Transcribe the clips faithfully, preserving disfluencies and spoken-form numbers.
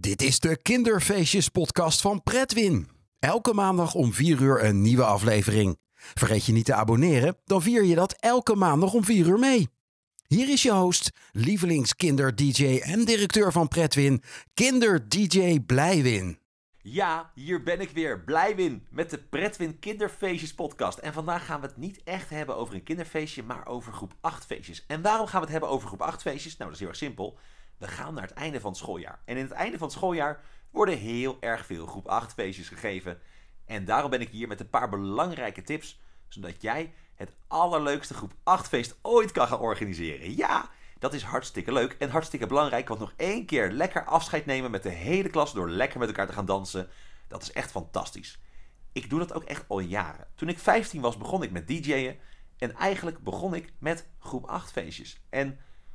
Dit is de Kinderfeestjes podcast van Pretwin. Elke maandag om vier uur een nieuwe aflevering. Vergeet je niet te abonneren, dan vier je dat elke maandag om vier uur mee. Hier is je host, lievelingskinder-D J en directeur van Pretwin, kinder-D J Blijwin. Ja, hier ben ik weer, Blijwin, met de Pretwin Kinderfeestjes podcast. En vandaag gaan we het niet echt hebben over een kinderfeestje, maar over groep acht feestjes. En waarom gaan we het hebben over groep acht feestjes? Nou, dat is heel erg simpel. We gaan naar het einde van het schooljaar. En in het einde van het schooljaar worden heel erg veel groep acht feestjes gegeven. En daarom ben ik hier met een paar belangrijke tips, zodat jij het allerleukste groep acht feest ooit kan gaan organiseren. Ja, dat is hartstikke leuk en hartstikke belangrijk, want nog één keer lekker afscheid nemen met de hele klas door lekker met elkaar te gaan dansen, dat is echt fantastisch. Ik doe dat ook echt al jaren. Toen ik vijftien was, begon ik met D J'en en eigenlijk begon ik met groep acht feestjes. En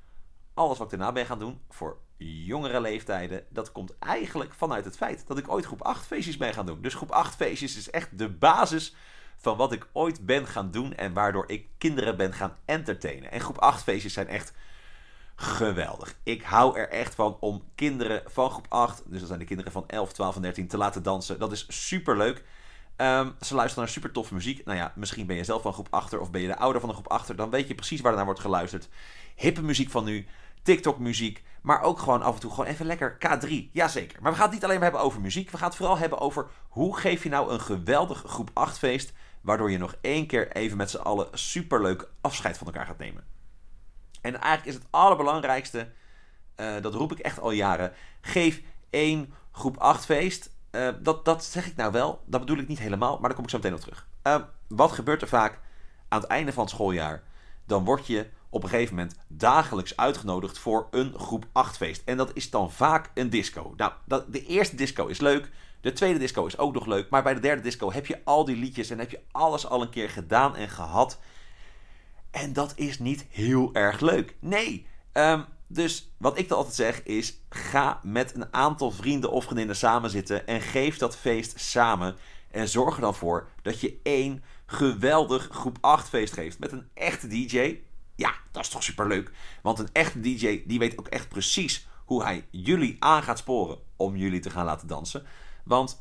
alles wat ik daarna ben gaan doen voor jongere leeftijden, dat komt eigenlijk vanuit het feit dat ik ooit groep acht feestjes ben gaan doen. Dus groep acht feestjes is echt de basis van wat ik ooit ben gaan doen en waardoor ik kinderen ben gaan entertainen. En groep acht feestjes zijn echt geweldig. Ik hou er echt van om kinderen van groep acht, dus dat zijn de kinderen van elf, twaalf en dertien, te laten dansen. Dat is superleuk. Um, ze luisteren naar super toffe muziek. Nou ja, misschien ben je zelf van groep achter of ben je de ouder van een groep achter. Dan weet je precies waar er naar wordt geluisterd. Hippe muziek van nu, TikTok muziek, maar ook gewoon af en toe gewoon even lekker K drie. Jazeker. Maar we gaan het niet alleen maar hebben over muziek. We gaan het vooral hebben over hoe geef je nou een geweldig groep acht feest, waardoor je nog één keer even met z'n allen superleuk afscheid van elkaar gaat nemen. En eigenlijk is het allerbelangrijkste, uh, dat roep ik echt al jaren, geef één groep acht feest. Uh, dat, dat zeg ik nou wel, dat bedoel ik niet helemaal, maar daar kom ik zo meteen op terug. Uh, wat gebeurt er vaak aan het einde van het schooljaar? Dan word je op een gegeven moment dagelijks uitgenodigd voor een groep acht feest. En dat is dan vaak een disco. Nou, dat, de eerste disco is leuk, de tweede disco is ook nog leuk, maar bij de derde disco heb je al die liedjes en heb je alles al een keer gedaan en gehad. En dat is niet heel erg leuk. Nee. Um, dus wat ik dan altijd zeg is, ga met een aantal vrienden of vriendinnen samen zitten en geef dat feest samen. En zorg er dan voor dat je één geweldig groep acht feest geeft met een echte D J. Ja, dat is toch superleuk. Want een echte D J die weet ook echt precies hoe hij jullie aan gaat sporen om jullie te gaan laten dansen. Want,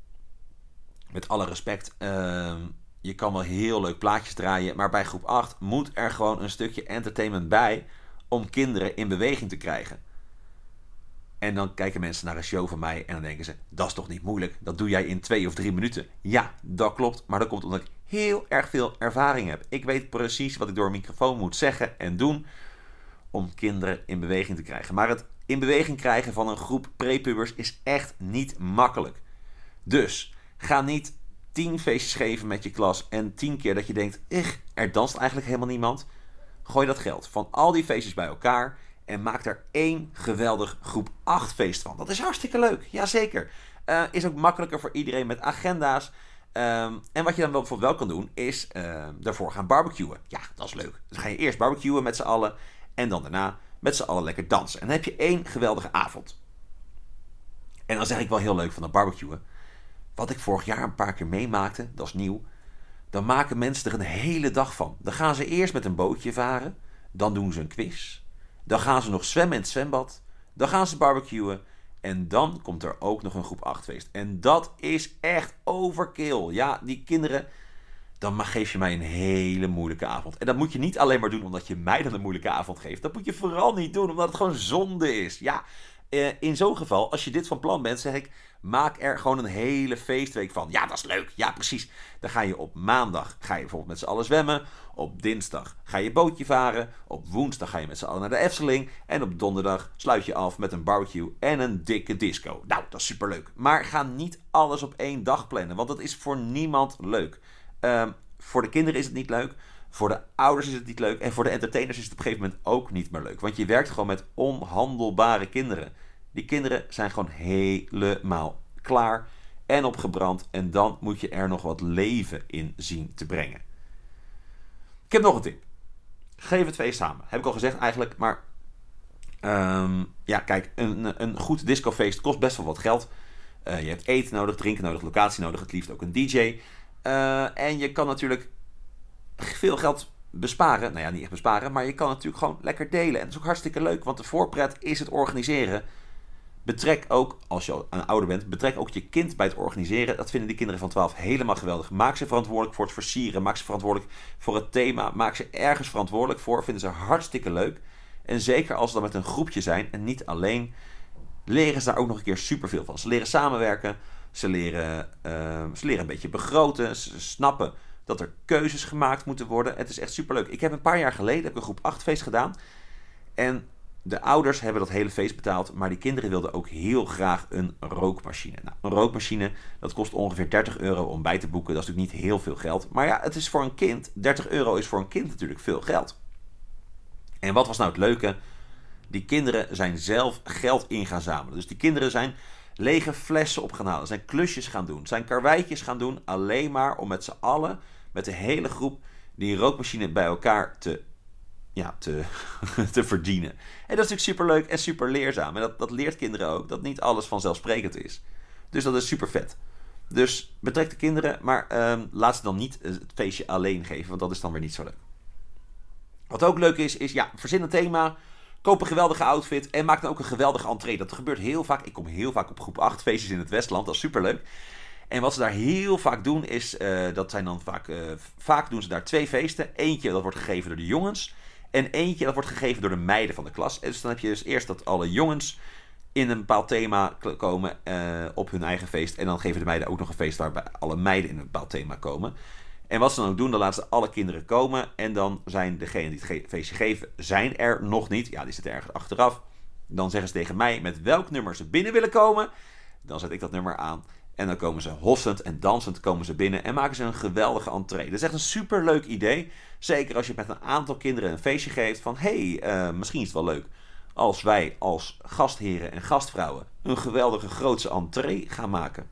met alle respect, uh, je kan wel heel leuk plaatjes draaien, maar bij groep acht moet er gewoon een stukje entertainment bij om kinderen in beweging te krijgen. En dan kijken mensen naar een show van mij en dan denken ze, dat is toch niet moeilijk, dat doe jij in twee of drie minuten. Ja, dat klopt, maar dat komt omdat ik heel erg veel ervaring heb. Ik weet precies wat ik door een microfoon moet zeggen en doen om kinderen in beweging te krijgen. Maar het in beweging krijgen van een groep prepubers is echt niet makkelijk. Dus ga niet tien feestjes geven met je klas en tien keer dat je denkt, ech, er danst eigenlijk helemaal niemand. Gooi dat geld van al die feestjes bij elkaar en maak er één geweldig groep acht feest van. Dat is hartstikke leuk, jazeker. Uh, is ook makkelijker voor iedereen met agenda's. Um, en wat je dan wel, bijvoorbeeld wel kan doen, is uh, daarvoor gaan barbecuen. Ja, dat is leuk. Dus ga je eerst barbecuen met z'n allen en dan daarna met z'n allen lekker dansen. En dan heb je één geweldige avond. En dan zeg ik wel heel leuk van dat barbecuen. Wat ik vorig jaar een paar keer meemaakte, dat is nieuw. Dan maken mensen er een hele dag van. Dan gaan ze eerst met een bootje varen. Dan doen ze een quiz. Dan gaan ze nog zwemmen in het zwembad. Dan gaan ze barbecuen. En dan komt er ook nog een groep acht feest. En dat is echt overkill. Ja, die kinderen, dan geef je mij een hele moeilijke avond. En dat moet je niet alleen maar doen omdat je mij dan een moeilijke avond geeft. Dat moet je vooral niet doen omdat het gewoon zonde is. Ja, in zo'n geval, als je dit van plan bent, zeg ik, maak er gewoon een hele feestweek van. Ja, dat is leuk. Ja, precies. Dan ga je op maandag ga je bijvoorbeeld met z'n allen zwemmen. Op dinsdag ga je bootje varen. Op woensdag ga je met z'n allen naar de Efteling. En op donderdag sluit je af met een barbecue en een dikke disco. Nou, dat is superleuk. Maar ga niet alles op één dag plannen, want dat is voor niemand leuk. Uh, voor de kinderen is het niet leuk. Voor de ouders is het niet leuk. En voor de entertainers is het op een gegeven moment ook niet meer leuk. Want je werkt gewoon met onhandelbare kinderen. Die kinderen zijn gewoon helemaal klaar en opgebrand. En dan moet je er nog wat leven in zien te brengen. Ik heb nog een tip. Geef het feest samen. Heb ik al gezegd eigenlijk. Maar um, ja, kijk. Een, een goed discofeest kost best wel wat geld. Uh, je hebt eten nodig, drinken nodig, locatie nodig. Het liefst ook een D J. Uh, en je kan natuurlijk veel geld besparen. Nou ja, niet echt besparen. Maar je kan natuurlijk gewoon lekker delen. En dat is ook hartstikke leuk. Want de voorpret is het organiseren. Betrek ook, als je al een ouder bent, betrek ook je kind bij het organiseren. Dat vinden die kinderen van twaalf helemaal geweldig. Maak ze verantwoordelijk voor het versieren. Maak ze verantwoordelijk voor het thema. Maak ze ergens verantwoordelijk voor. Vinden ze hartstikke leuk. En zeker als ze dan met een groepje zijn en niet alleen, leren ze daar ook nog een keer superveel van. Ze leren samenwerken. Ze leren, uh, ze leren een beetje begroten. Ze snappen dat er keuzes gemaakt moeten worden. Het is echt superleuk. Ik heb een paar jaar geleden heb ik een groep acht feest gedaan. En de ouders hebben dat hele feest betaald, maar die kinderen wilden ook heel graag een rookmachine. Nou, een rookmachine, dat kost ongeveer dertig euro om bij te boeken. Dat is natuurlijk niet heel veel geld. Maar ja, het is voor een kind, dertig euro is voor een kind natuurlijk veel geld. En wat was nou het leuke? Die kinderen zijn zelf geld in gaan zamelen. Dus die kinderen zijn lege flessen op gaan halen, zijn klusjes gaan doen, zijn karweitjes gaan doen, alleen maar om met z'n allen, met de hele groep, die rookmachine bij elkaar te Ja, te, te verdienen. En dat is natuurlijk superleuk en super leerzaam. En dat, dat leert kinderen ook, dat niet alles vanzelfsprekend is. Dus dat is super vet. Dus betrek de kinderen, maar um, laat ze dan niet het feestje alleen geven, want dat is dan weer niet zo leuk. Wat ook leuk is, is ja, verzin een thema, koop een geweldige outfit en maak dan ook een geweldige entree. Dat gebeurt heel vaak. Ik kom heel vaak op groep acht feestjes in het Westland, dat is superleuk. En wat ze daar heel vaak doen is, uh, dat zijn dan vaak, uh, vaak doen ze daar twee feesten. Eentje dat wordt gegeven door de jongens. En eentje dat wordt gegeven door de meiden van de klas. En dus dan heb je dus eerst dat alle jongens in een bepaald thema komen uh, op hun eigen feest. En dan geven de meiden ook nog een feest waarbij alle meiden in een bepaald thema komen. En wat ze dan ook doen, dan laten ze alle kinderen komen. En dan zijn degenen die het ge- feestje geven, zijn er nog niet. Ja, die zitten ergens achteraf. Dan zeggen ze tegen mij met welk nummer ze binnen willen komen. Dan zet ik dat nummer aan. En dan komen ze hossend en dansend komen ze binnen en maken ze een geweldige entree. Dat is echt een superleuk idee. Zeker als je met een aantal kinderen een feestje geeft van, hé, hey, uh, misschien is het wel leuk als wij als gastheren en gastvrouwen een geweldige grootse entree gaan maken.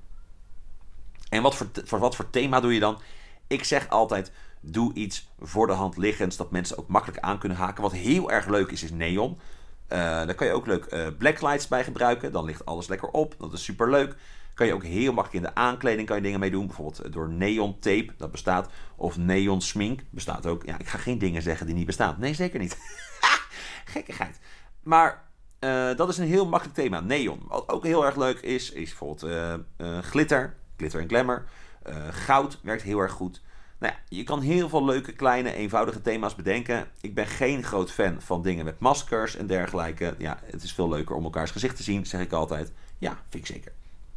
En wat voor, voor, wat voor thema doe je dan? Ik zeg altijd, doe iets voor de hand liggends, dat mensen ook makkelijk aan kunnen haken. Wat heel erg leuk is, is neon. Uh, daar kan je ook leuk uh, blacklights bij gebruiken. Dan ligt alles lekker op. Dat is superleuk. Kan je ook heel makkelijk in de aankleding kan je dingen mee doen. Bijvoorbeeld door neon tape, dat bestaat. Of neon smink, bestaat ook. Ja, ik ga geen dingen zeggen die niet bestaan. Nee, zeker niet. Gekkigheid. Maar uh, dat is een heel makkelijk thema. Neon. Wat ook heel erg leuk is, is bijvoorbeeld uh, uh, glitter. Glitter en glamour. Uh, goud werkt heel erg goed. Nou ja, je kan heel veel leuke, kleine, eenvoudige thema's bedenken. Ik ben geen groot fan van dingen met maskers en dergelijke. Ja, het is veel leuker om elkaars gezicht te zien, zeg ik altijd. Ja, vind ik zeker.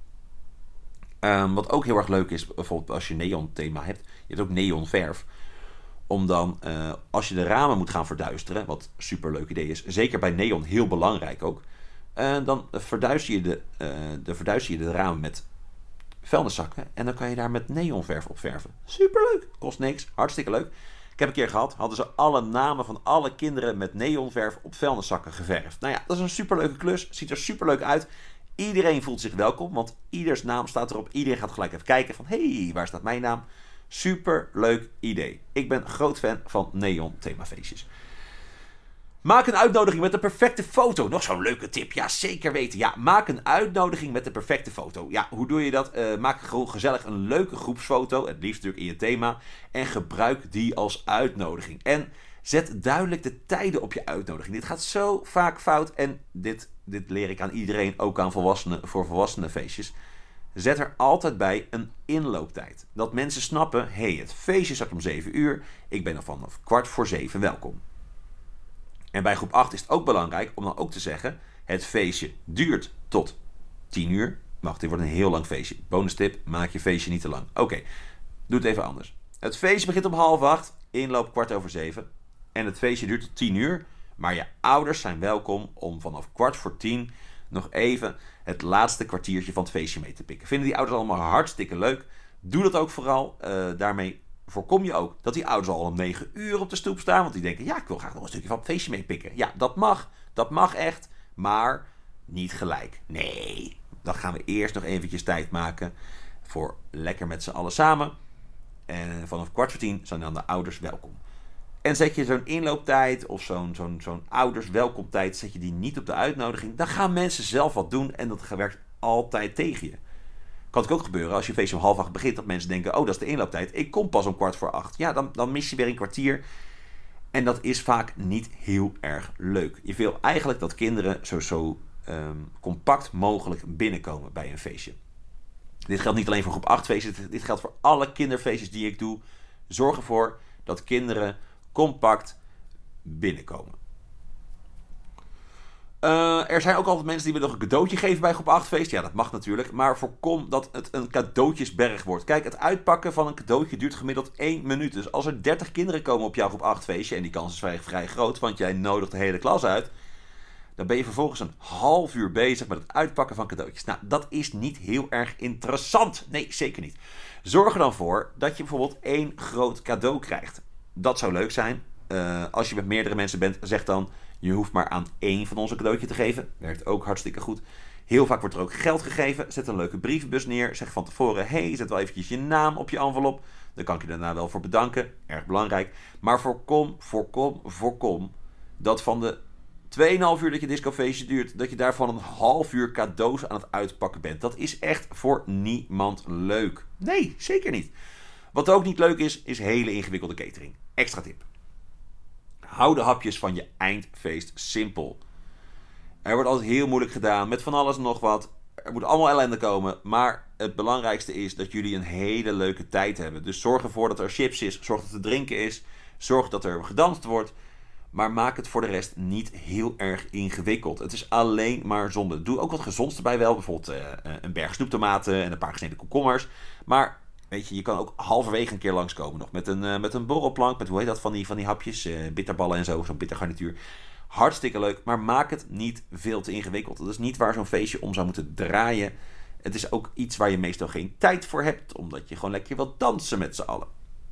Um, wat ook heel erg leuk is, bijvoorbeeld als je neon thema hebt. Je hebt ook neonverf. Om dan, uh, als je de ramen moet gaan verduisteren, wat een superleuk idee is. Zeker bij neon heel belangrijk ook. Uh, dan verduister je de, uh, de, verduister je de ramen met vuilniszakken. En dan kan je daar met neonverf op verven. Superleuk. Kost niks. Hartstikke leuk. Ik heb een keer gehad, hadden ze alle namen van alle kinderen met neonverf op vuilniszakken geverfd. Nou ja, dat is een superleuke klus. Ziet er superleuk uit. Iedereen voelt zich welkom, want ieders naam staat erop. Iedereen gaat gelijk even kijken van, hé, hey, waar staat mijn naam? Super leuk idee. Ik ben groot fan van neon themafeestjes. Maak een uitnodiging met de perfecte foto. Nog zo'n leuke tip. Ja, zeker weten. Ja, maak een uitnodiging met de perfecte foto. Ja, hoe doe je dat? Uh, maak gewoon gezellig een leuke groepsfoto. Het liefst natuurlijk in je thema. En gebruik die als uitnodiging. En zet duidelijk de tijden op je uitnodiging. Dit gaat zo vaak fout. En dit, dit leer ik aan iedereen, ook aan volwassenen, voor volwassenenfeestjes. Zet er altijd bij een inlooptijd. Dat mensen snappen, hé, hey, het feestje start om zeven uur. Ik ben er vanaf kwart voor zeven welkom. En bij groep acht is het ook belangrijk om dan ook te zeggen, het feestje duurt tot tien uur. Wacht, dit wordt een heel lang feestje. Bonus tip, maak je feestje niet te lang. Oké, okay, doe het even anders. Het feestje begint om half acht, inloop kwart over zeven. En het feestje duurt tot tien uur. Maar je ouders zijn welkom om vanaf kwart voor tien nog even het laatste kwartiertje van het feestje mee te pikken. Vinden die ouders allemaal hartstikke leuk. Doe dat ook vooral. Uh, daarmee voorkom je ook dat die ouders al om negen uur op de stoep staan. Want die denken, ja, ik wil graag nog een stukje van het feestje meepikken. Ja, dat mag. Dat mag echt. Maar niet gelijk. Nee. Dan gaan we eerst nog eventjes tijd maken voor lekker met z'n allen samen. En vanaf kwart voor tien zijn dan de ouders welkom. En zet je zo'n inlooptijd of zo'n, zo'n, zo'n ouders welkomtijd, zet je die niet op de uitnodiging, dan gaan mensen zelf wat doen en dat werkt altijd tegen je. Kan het ook gebeuren als je feestje om half acht begint, dat mensen denken, oh, dat is de inlooptijd, ik kom pas om kwart voor acht. Ja, dan, dan mis je weer een kwartier. En dat is vaak niet heel erg leuk. Je wil eigenlijk dat kinderen zo, zo um, compact mogelijk binnenkomen bij een feestje. Dit geldt niet alleen voor groep acht feestjes, dit geldt voor alle kinderfeestjes die ik doe. Zorg ervoor dat kinderen compact binnenkomen. Uh, er zijn ook altijd mensen die willen nog een cadeautje geven bij groep acht feest. Ja, dat mag natuurlijk. Maar voorkom dat het een cadeautjesberg wordt. Kijk, het uitpakken van een cadeautje duurt gemiddeld één minuut. Dus als er dertig kinderen komen op jouw groep acht feestje, en die kans is vrij, vrij groot, want jij nodigt de hele klas uit, dan ben je vervolgens een half uur bezig met het uitpakken van cadeautjes. Nou, dat is niet heel erg interessant. Nee, zeker niet. Zorg er dan voor dat je bijvoorbeeld één groot cadeau krijgt. Dat zou leuk zijn. Uh, als je met meerdere mensen bent, zeg dan, je hoeft maar aan één van onze cadeautje te geven. Werkt ook hartstikke goed. Heel vaak wordt er ook geld gegeven. Zet een leuke brievenbus neer. Zeg van tevoren, hey, zet wel eventjes je naam op je envelop. Dan kan ik je daarna wel voor bedanken. Erg belangrijk. Maar voorkom, voorkom, voorkom dat van de twee komma vijf uur dat je discofeestje duurt, dat je daarvan een half uur cadeaus aan het uitpakken bent. Dat is echt voor niemand leuk. Nee, zeker niet. Wat ook niet leuk is, is hele ingewikkelde catering. Extra tip. Hou de hapjes van je eindfeest simpel. Er wordt altijd heel moeilijk gedaan met van alles en nog wat. Er moet allemaal ellende komen. Maar het belangrijkste is dat jullie een hele leuke tijd hebben. Dus zorg ervoor dat er chips is. Zorg dat er drinken is. Zorg dat er gedanst wordt. Maar maak het voor de rest niet heel erg ingewikkeld. Het is alleen maar zonde. Doe ook wat gezonds erbij wel. Bijvoorbeeld uh, een berg snoeptomaten en een paar gesneden komkommers. Maar weet je, je kan ook halverwege een keer langskomen nog. Met een, uh, met een borrelplank, met hoe heet dat, van die, van die hapjes. Uh, bitterballen en zo, zo'n bittergarnituur. Hartstikke leuk, maar maak het niet veel te ingewikkeld. Dat is niet waar zo'n feestje om zou moeten draaien. Het is ook iets waar je meestal geen tijd voor hebt. Omdat je gewoon lekker wilt dansen met z'n allen.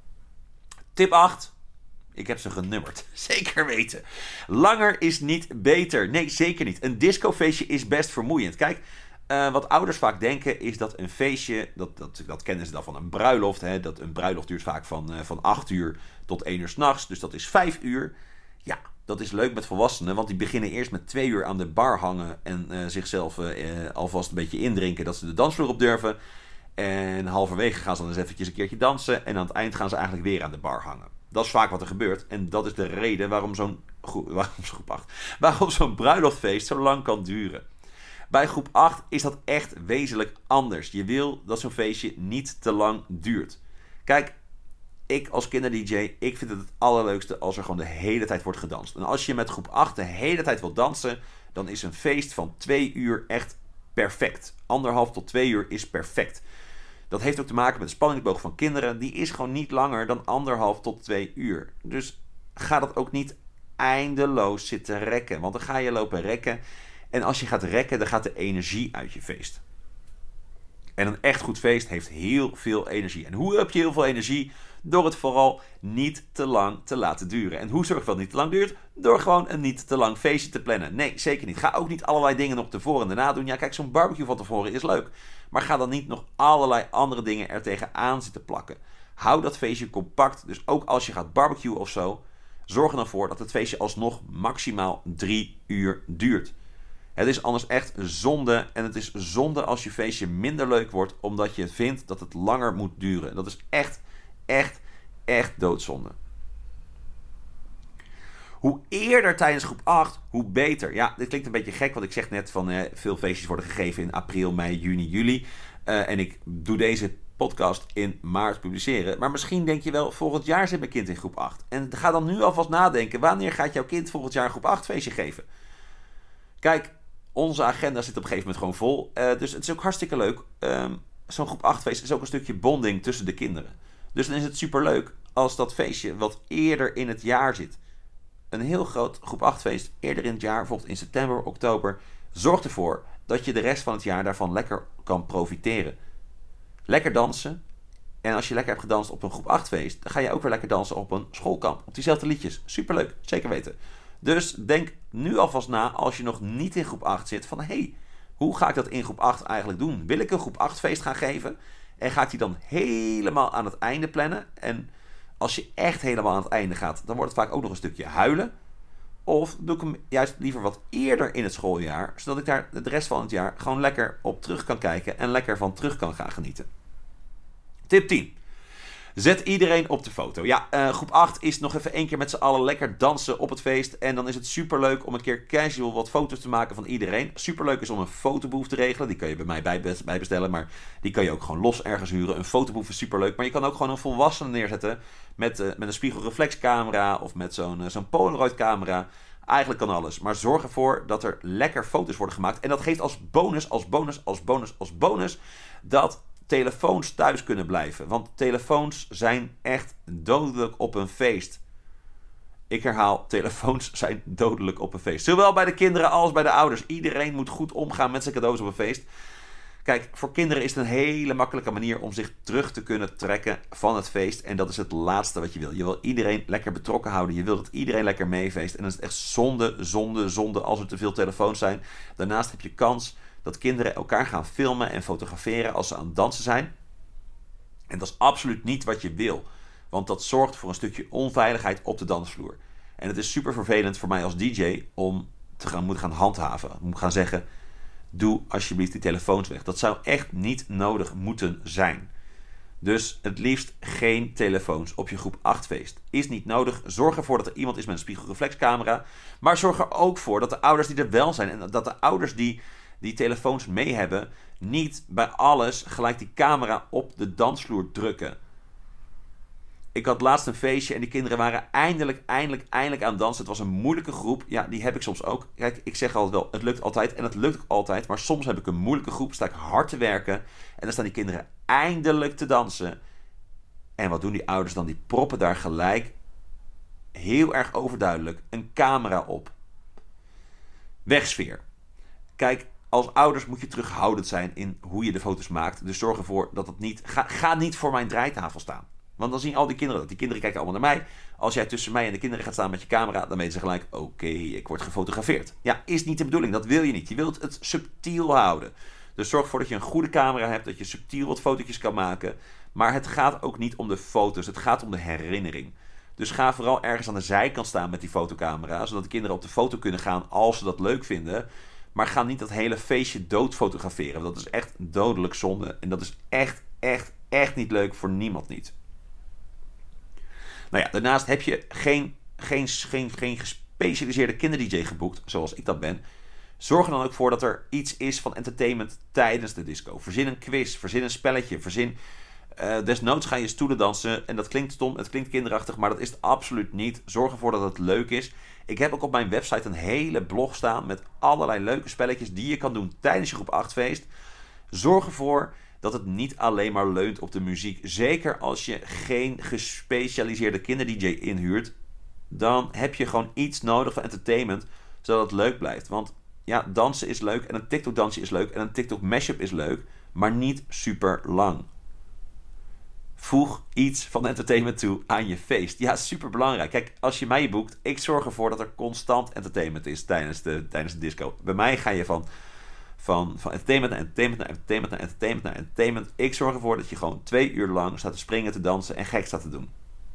Tip acht. Ik heb ze genummerd. Zeker weten. Langer is niet beter. Nee, zeker niet. Een discofeestje is best vermoeiend. Kijk, uh, wat ouders vaak denken is dat een feestje, dat, dat, dat kennen ze dan van een bruiloft. Hè, dat een bruiloft duurt vaak van, uh, van acht uur tot één uur 's nachts. Dus dat is vijf uur. Ja, dat is leuk met volwassenen. Want die beginnen eerst met twee uur aan de bar hangen. En uh, zichzelf uh, alvast een beetje indrinken dat ze de dansvloer op durven. En halverwege gaan ze dan eens eventjes een keertje dansen. En aan het eind gaan ze eigenlijk weer aan de bar hangen. Dat is vaak wat er gebeurt. En dat is de reden waarom zo'n, waarom zo'n groep acht, waarom zo'n bruiloftfeest zo lang kan duren. Bij groep acht is dat echt wezenlijk anders. Je wil dat zo'n feestje niet te lang duurt. Kijk, ik als kinder-D J, ik vind het het allerleukste als er gewoon de hele tijd wordt gedanst. En als je met groep acht de hele tijd wilt dansen, dan is een feest van twee uur echt perfect. Anderhalf tot twee uur is perfect. Dat heeft ook te maken met de spanningsboog van kinderen. Die is gewoon niet langer dan anderhalf tot twee uur. Dus ga dat ook niet eindeloos zitten rekken. Want dan ga je lopen rekken. En als je gaat rekken, dan gaat de energie uit je feest. En een echt goed feest heeft heel veel energie. En hoe heb je heel veel energie? Door het vooral niet te lang te laten duren. En hoe zorg je dat het niet te lang duurt? Door gewoon een niet te lang feestje te plannen. Nee, zeker niet. Ga ook niet allerlei dingen nog tevoren en daarna doen. Ja, kijk, zo'n barbecue van tevoren is leuk. Maar ga dan niet nog allerlei andere dingen er tegenaan zitten plakken. Hou dat feestje compact. Dus ook als je gaat barbecuen of zo, zorg er dan voor dat het feestje alsnog maximaal drie uur duurt. Het is anders echt zonde. En het is zonde als je feestje minder leuk wordt, omdat je vindt dat het langer moet duren. Dat is echt, echt, echt doodzonde. Hoe eerder tijdens groep acht, hoe beter. Ja, dit klinkt een beetje gek, want ik zeg net van eh, veel feestjes worden gegeven in april, mei, juni, juli. Uh, en ik doe deze podcast in maart publiceren. Maar misschien denk je wel, volgend jaar zit mijn kind in groep acht. En ga dan nu alvast nadenken, wanneer gaat jouw kind volgend jaar een groep acht feestje geven? Kijk, onze agenda zit op een gegeven moment gewoon vol. Uh, dus het is ook hartstikke leuk. Um, zo'n groep acht feest is ook een stukje bonding tussen de kinderen. Dus dan is het superleuk als dat feestje wat eerder in het jaar zit. Een heel groot groep acht feest eerder in het jaar, bijvoorbeeld in september, oktober. Zorg ervoor dat je de rest van het jaar daarvan lekker kan profiteren. Lekker dansen. En als je lekker hebt gedanst op een groep acht feest, dan ga je ook weer lekker dansen op een schoolkamp. Op diezelfde liedjes. Superleuk, zeker weten. Dus denk nu alvast na, als je nog niet in groep acht zit, van hé, hey, hoe ga ik dat in groep acht eigenlijk doen? Wil ik een groep acht feest gaan geven? En ga ik die dan helemaal aan het einde plannen? En als je echt helemaal aan het einde gaat, dan wordt het vaak ook nog een stukje huilen. Of doe ik hem juist liever wat eerder in het schooljaar, zodat ik daar de rest van het jaar gewoon lekker op terug kan kijken en lekker van terug kan gaan genieten. Tip tien. Zet iedereen op de foto. Ja, uh, groep acht is nog even één keer met z'n allen lekker dansen op het feest. En dan is het superleuk om een keer casual wat foto's te maken van iedereen. Superleuk is om een fotoboef te regelen. Die kan je bij mij bijbestellen, maar die kan je ook gewoon los ergens huren. Een fotoboef is superleuk, maar je kan ook gewoon een volwassene neerzetten met, uh, met een spiegelreflexcamera of met zo'n, uh, zo'n Polaroid camera. Eigenlijk kan alles, maar zorg ervoor dat er lekker foto's worden gemaakt. En dat geeft als bonus, als bonus, als bonus, als bonus dat telefoons thuis kunnen blijven. Want telefoons zijn echt dodelijk op een feest. Ik herhaal, telefoons zijn dodelijk op een feest. Zowel bij de kinderen als bij de ouders. Iedereen moet goed omgaan met zijn cadeaus op een feest. Kijk, voor kinderen is het een hele makkelijke manier om zich terug te kunnen trekken van het feest. En dat is het laatste wat je wil. Je wil iedereen lekker betrokken houden. Je wil dat iedereen lekker meefeest. En dan is het echt zonde, zonde, zonde als er te veel telefoons zijn. Daarnaast heb je kans dat kinderen elkaar gaan filmen en fotograferen als ze aan het dansen zijn. En dat is absoluut niet wat je wil. Want dat zorgt voor een stukje onveiligheid op de dansvloer. En het is super vervelend voor mij als D J om te gaan, moeten gaan handhaven. Om te gaan zeggen, doe alsjeblieft die telefoons weg. Dat zou echt niet nodig moeten zijn. Dus het liefst geen telefoons op je groep acht feest. Is niet nodig. Zorg ervoor dat er iemand is met een spiegelreflexcamera. Maar zorg er ook voor dat de ouders die er wel zijn en dat de ouders die die telefoons mee hebben, niet bij alles gelijk die camera op de dansvloer drukken. Ik had laatst een feestje en die kinderen waren eindelijk, eindelijk, eindelijk aan het dansen. Het was een moeilijke groep. Ja, die heb ik soms ook. Kijk, ik zeg altijd wel, het lukt altijd en het lukt ook altijd. Maar soms heb ik een moeilijke groep, sta ik hard te werken. En dan staan die kinderen eindelijk te dansen. En wat doen die ouders dan? Die proppen daar gelijk, heel erg overduidelijk, een camera op. Wegsfeer. Kijk, als ouders moet je terughoudend zijn in hoe je de foto's maakt. Dus zorg ervoor dat het niet... Ga, ga niet voor mijn draaitafel staan. Want dan zien al die kinderen dat. Die kinderen kijken allemaal naar mij. Als jij tussen mij en de kinderen gaat staan met je camera, dan weten ze gelijk, oké, okay, ik word gefotografeerd. Ja, is niet de bedoeling. Dat wil je niet. Je wilt het subtiel houden. Dus zorg ervoor dat je een goede camera hebt, dat je subtiel wat fotootjes kan maken. Maar het gaat ook niet om de foto's. Het gaat om de herinnering. Dus ga vooral ergens aan de zijkant staan met die fotocamera, zodat de kinderen op de foto kunnen gaan als ze dat leuk vinden. Maar ga niet dat hele feestje dood fotograferen. Dat is echt dodelijk zonde. En dat is echt, echt, echt niet leuk voor niemand niet. Nou ja, daarnaast heb je geen, geen, geen, geen gespecialiseerde kinder-D J geboekt, zoals ik dat ben. Zorg er dan ook voor dat er iets is van entertainment tijdens de disco. Verzin een quiz, verzin een spelletje, verzin... Uh, desnoods ga je stoelen dansen. En dat klinkt stom, het klinkt kinderachtig, maar dat is het absoluut niet. Zorg ervoor dat het leuk is. Ik heb ook op mijn website een hele blog staan met allerlei leuke spelletjes die je kan doen tijdens je groep acht feest. Zorg ervoor dat het niet alleen maar leunt op de muziek. Zeker als je geen gespecialiseerde kinder-D J inhuurt, dan heb je gewoon iets nodig van entertainment, zodat het leuk blijft. Want ja, dansen is leuk en een TikTok-dansje is leuk en een TikTok-mashup is leuk, maar niet super lang. Voeg iets van entertainment toe aan je feest. Ja, super belangrijk. Kijk, als je mij boekt, ik zorg ervoor dat er constant entertainment is tijdens de, tijdens de disco. Bij mij ga je van, van, van entertainment naar entertainment naar entertainment naar entertainment naar entertainment. Ik zorg ervoor dat je gewoon twee uur lang staat te springen, te dansen en gek staat te doen.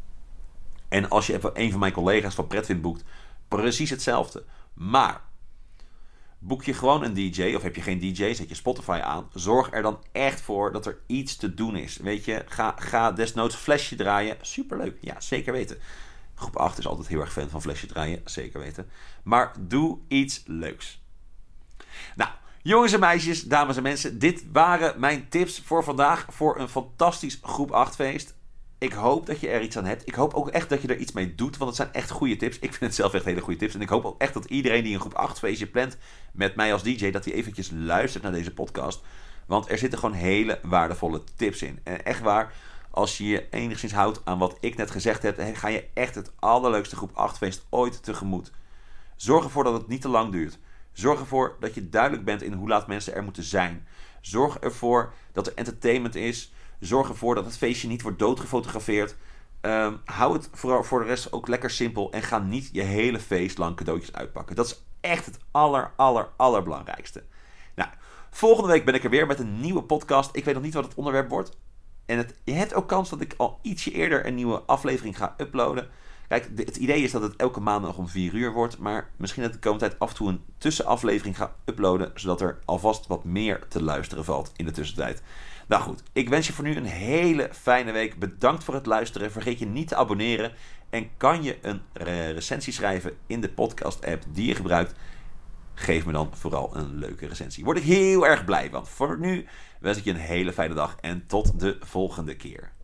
En als je even een van mijn collega's van Pretwin boekt, precies hetzelfde. Maar boek je gewoon een D J of heb je geen D J, zet je Spotify aan. Zorg er dan echt voor dat er iets te doen is. Weet je, ga, ga desnoods flesje draaien. Superleuk, ja, zeker weten. Groep acht is altijd heel erg fan van flesje draaien, zeker weten. Maar doe iets leuks. Nou, jongens en meisjes, dames en mensen, dit waren mijn tips voor vandaag voor een fantastisch groep acht feest. Ik hoop dat je er iets aan hebt. Ik hoop ook echt dat je er iets mee doet, want het zijn echt goede tips. Ik vind het zelf echt hele goede tips. En ik hoop ook echt dat iedereen die een groep acht feestje plant met mij als D J, dat hij eventjes luistert naar deze podcast. Want er zitten gewoon hele waardevolle tips in. En echt waar, als je je enigszins houdt aan wat ik net gezegd heb, ga je echt het allerleukste groep acht feest ooit tegemoet. Zorg ervoor dat het niet te lang duurt. Zorg ervoor dat je duidelijk bent in hoe laat mensen er moeten zijn. Zorg ervoor dat er entertainment is. Zorg ervoor dat het feestje niet wordt doodgefotografeerd. Um, hou het voor, voor de rest ook lekker simpel. En ga niet je hele feest lang cadeautjes uitpakken. Dat is echt het aller, aller, allerbelangrijkste. Nou, volgende week ben ik er weer met een nieuwe podcast. Ik weet nog niet wat het onderwerp wordt. En het, je hebt ook kans dat ik al ietsje eerder een nieuwe aflevering ga uploaden. Kijk, het idee is dat het elke maandag om vier uur wordt. Maar misschien dat ik de komende tijd af en toe een tussenaflevering ga uploaden. Zodat er alvast wat meer te luisteren valt in de tussentijd. Nou goed, ik wens je voor nu een hele fijne week. Bedankt voor het luisteren. Vergeet je niet te abonneren. En kan je een recensie schrijven in de podcast app die je gebruikt. Geef me dan vooral een leuke recensie. Word ik heel erg blij van. Voor nu wens ik je een hele fijne dag. En tot de volgende keer.